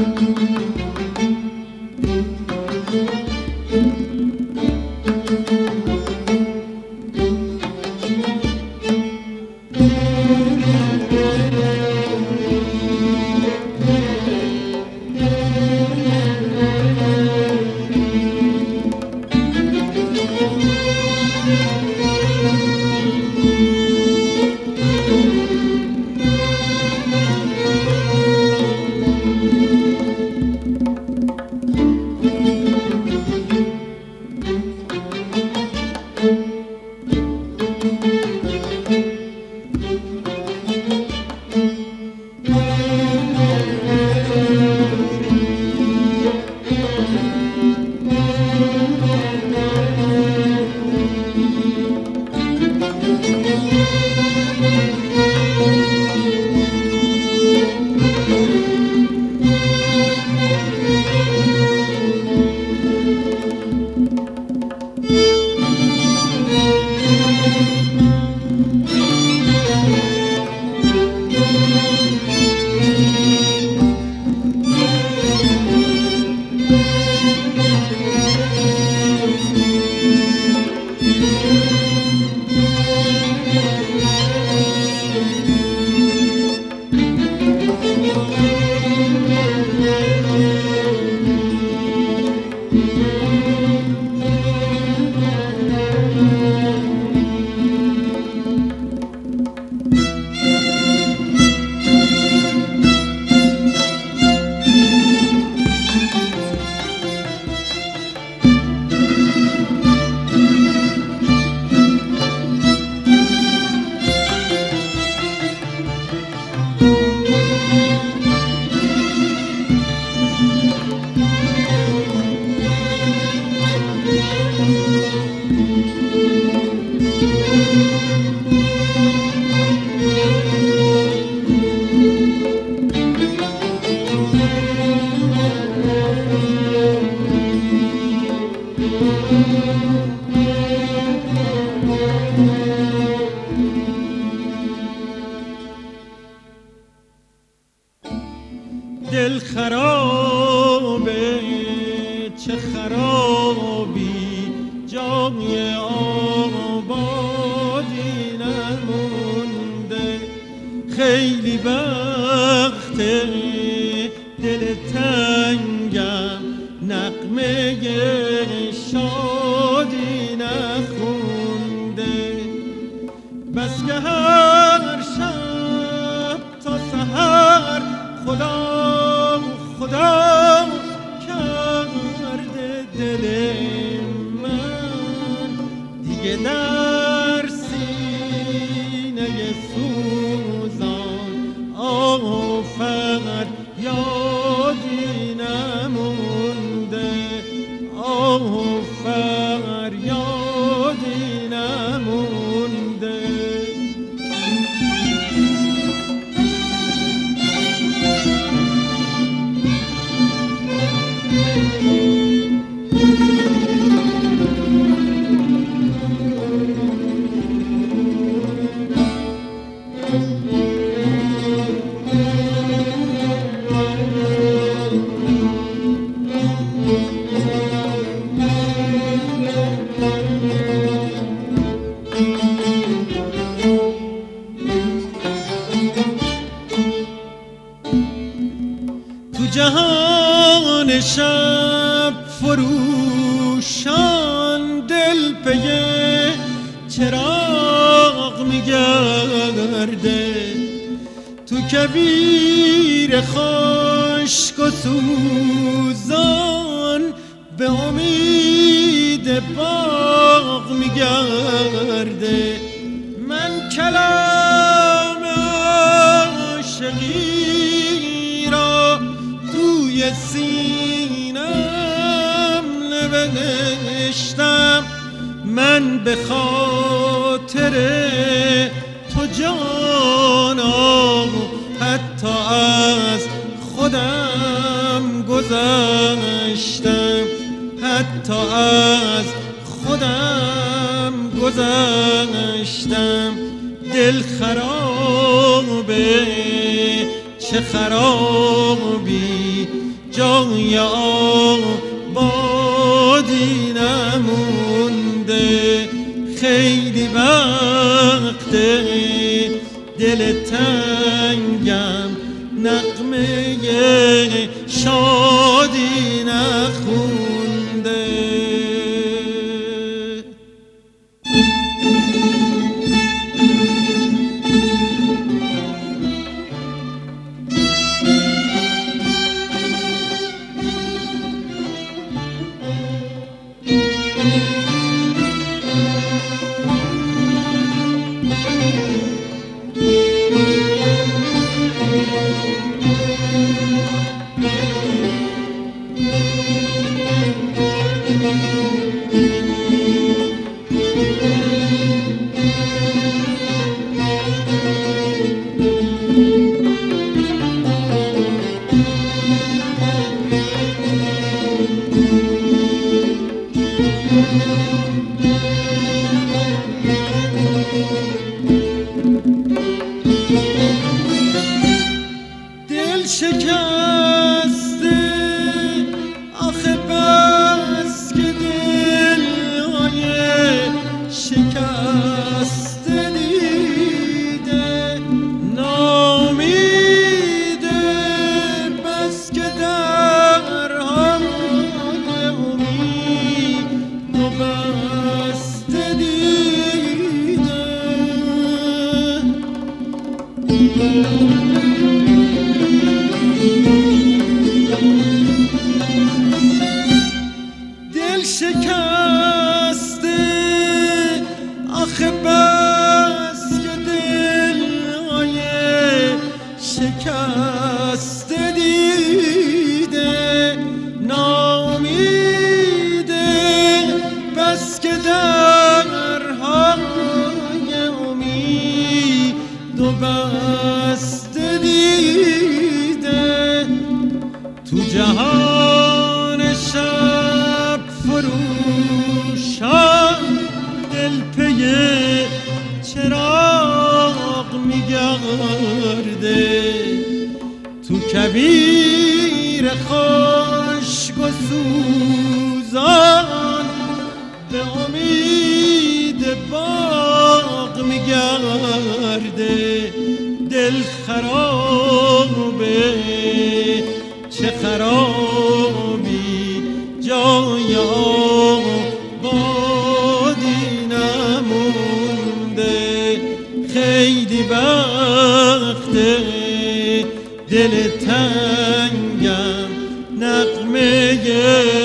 دل خرابه چه خرابی جای آبادی نمونده، خیلی وقت دل تنگم نغمه شادی نخونده، بس که هر شب تا سحر خدا خدا کرده دل من، دیگه در سینه سوزان آفر یادی نمونده، آفر یادی نمونده. تو جهان شب فروشان دل پی چراغ میگرده، تو کویر خشک و سوزان به امید باغ میگرده. من کلام عاشقی را توی سینم نوشتم، من به خاطر تو جانا حتی از خودم گذشتم، حتی از خودم گذشتم. دل خرابه چه خرابی جای آبادی نمونده. خیلی وقته دل تنگم نغمه شادی نخونده. دل شکسته آخه بس که دلهای شکسته دیده. نامیده بس که درهای امید و بسته دیده. دل شکسته آخه بس که دلهای شکسته دیده. نامیده بس که درهای امید و بسته دیده. تو جهان شب فروشان دل پی چراغ میگرده. تو کویر خشک و سوزان به امید باغ میگرده. دل خرابه چه خرابی جای آبادی نمونده. خیلی وقته دل تنگم نغمه